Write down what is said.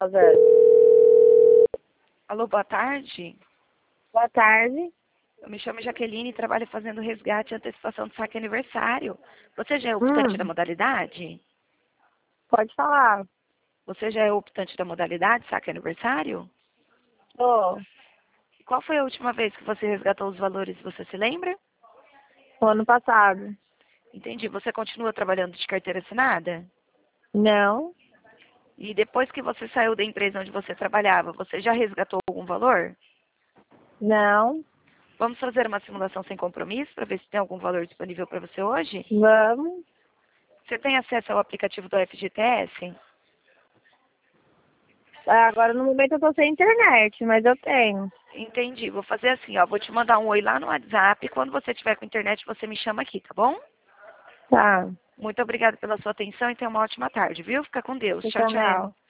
Zé. Alô, boa tarde. Boa tarde. Eu me chamo Jaqueline e trabalho fazendo resgate e antecipação do saque aniversário. Você já é optante da modalidade? Pode falar. Você já é optante da modalidade saque aniversário? Tô. Qual foi a última vez que você resgatou os valores, você se lembra? O ano passado. Entendi. Você continua trabalhando de carteira assinada? Não. E depois que você saiu da empresa onde você trabalhava, você já resgatou algum valor? Não. Vamos fazer uma simulação sem compromisso para ver se tem algum valor disponível para você hoje? Vamos. Você tem acesso ao aplicativo do FGTS? Agora no momento eu tô sem internet, mas eu tenho. Entendi. Vou fazer assim, ó. Vou te mandar um oi lá no WhatsApp. Quando você tiver com internet, você me chama aqui, tá bom? Tá. Muito obrigada pela sua atenção e tenha uma ótima tarde, viu? Fica com Deus. Você Tchau, também. tchau.